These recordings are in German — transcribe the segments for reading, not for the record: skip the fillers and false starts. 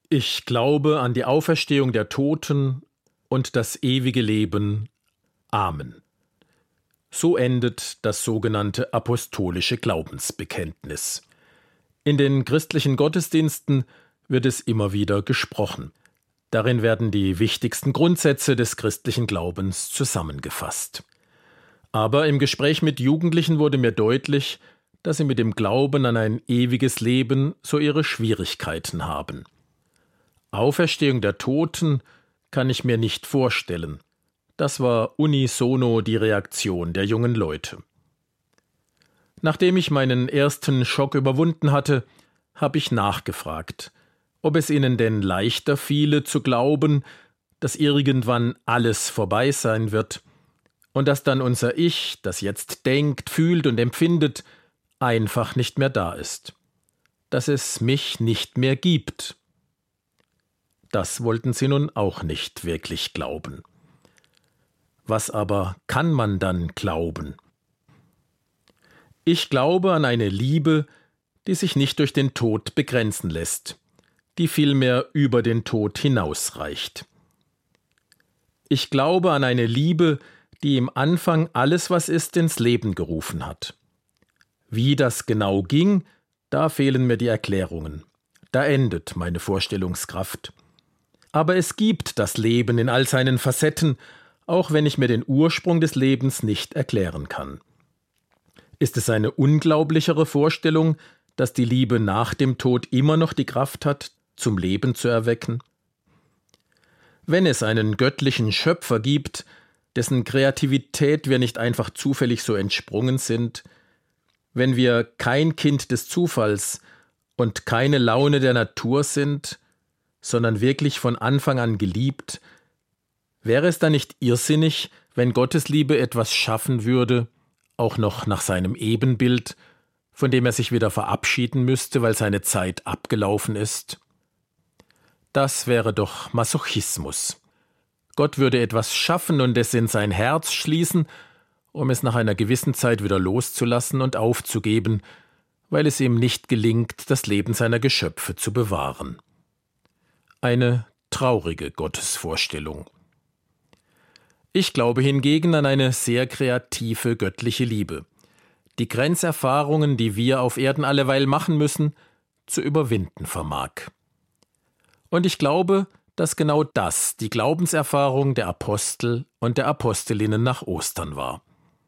Ich glaube an die Auferstehung der Toten und das ewige Leben. Amen. So endet das sogenannte apostolische Glaubensbekenntnis. In den christlichen Gottesdiensten wird es immer wieder gesprochen. Darin werden die wichtigsten Grundsätze des christlichen Glaubens zusammengefasst. Aber im Gespräch mit Jugendlichen wurde mir deutlich, dass sie mit dem Glauben an ein ewiges Leben so ihre Schwierigkeiten haben. Auferstehung der Toten kann ich mir nicht vorstellen. Das war unisono die Reaktion der jungen Leute. Nachdem ich meinen ersten Schock überwunden hatte, habe ich nachgefragt, ob es ihnen denn leichter fiele zu glauben, dass irgendwann alles vorbei sein wird und dass dann unser Ich, das jetzt denkt, fühlt und empfindet, einfach nicht mehr da ist. Dass es mich nicht mehr gibt. Das wollten sie nun auch nicht wirklich glauben. Was aber kann man dann glauben? Ich glaube an eine Liebe, die sich nicht durch den Tod begrenzen lässt, die vielmehr über den Tod hinausreicht. Ich glaube an eine Liebe, die im Anfang alles, was ist, ins Leben gerufen hat. Wie das genau ging, da fehlen mir die Erklärungen. Da endet meine Vorstellungskraft. Aber es gibt das Leben in all seinen Facetten, auch wenn ich mir den Ursprung des Lebens nicht erklären kann. Ist es eine unglaublichere Vorstellung, dass die Liebe nach dem Tod immer noch die Kraft hat, zum Leben zu erwecken? Wenn es einen göttlichen Schöpfer gibt, dessen Kreativität wir nicht einfach zufällig so entsprungen sind, wenn wir kein Kind des Zufalls und keine Laune der Natur sind, sondern wirklich von Anfang an geliebt, wäre es dann nicht irrsinnig, wenn Gottes Liebe etwas schaffen würde, auch noch nach seinem Ebenbild, von dem er sich wieder verabschieden müsste, weil seine Zeit abgelaufen ist? Das wäre doch Masochismus. Gott würde etwas schaffen und es in sein Herz schließen, um es nach einer gewissen Zeit wieder loszulassen und aufzugeben, weil es ihm nicht gelingt, das Leben seiner Geschöpfe zu bewahren. Eine traurige Gottesvorstellung. Ich glaube hingegen an eine sehr kreative göttliche Liebe, die Grenzerfahrungen, die wir auf Erden alleweil machen müssen, zu überwinden vermag. Und ich glaube, dass genau das die Glaubenserfahrung der Apostel und der Apostelinnen nach Ostern war.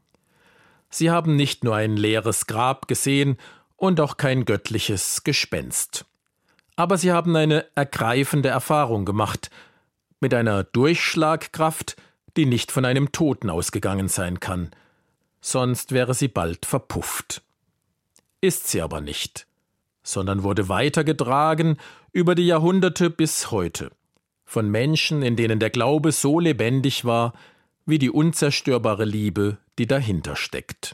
Sie haben nicht nur ein leeres Grab gesehen und auch kein göttliches Gespenst. Aber sie haben eine ergreifende Erfahrung gemacht, mit einer Durchschlagkraft, die nicht von einem Toten ausgegangen sein kann, sonst wäre sie bald verpufft. Ist sie aber nicht, sondern wurde weitergetragen über die Jahrhunderte bis heute, von Menschen, in denen der Glaube so lebendig war, wie die unzerstörbare Liebe, die dahinter steckt.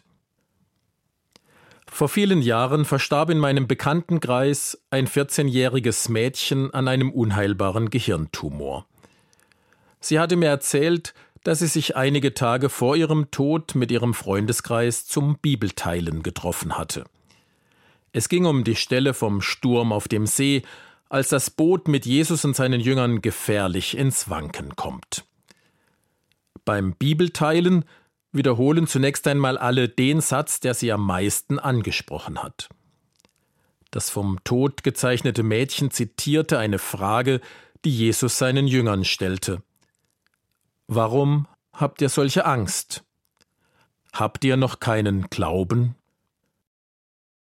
Vor vielen Jahren verstarb in meinem Bekanntenkreis ein 14-jähriges Mädchen an einem unheilbaren Gehirntumor. Sie hatte mir erzählt, dass sie sich einige Tage vor ihrem Tod mit ihrem Freundeskreis zum Bibelteilen getroffen hatte. Es ging um die Stelle vom Sturm auf dem See, als das Boot mit Jesus und seinen Jüngern gefährlich ins Wanken kommt. Beim Bibelteilen wiederholen zunächst einmal alle den Satz, der sie am meisten angesprochen hat. Das vom Tod gezeichnete Mädchen zitierte eine Frage, die Jesus seinen Jüngern stellte. Warum habt ihr solche Angst? Habt ihr noch keinen Glauben?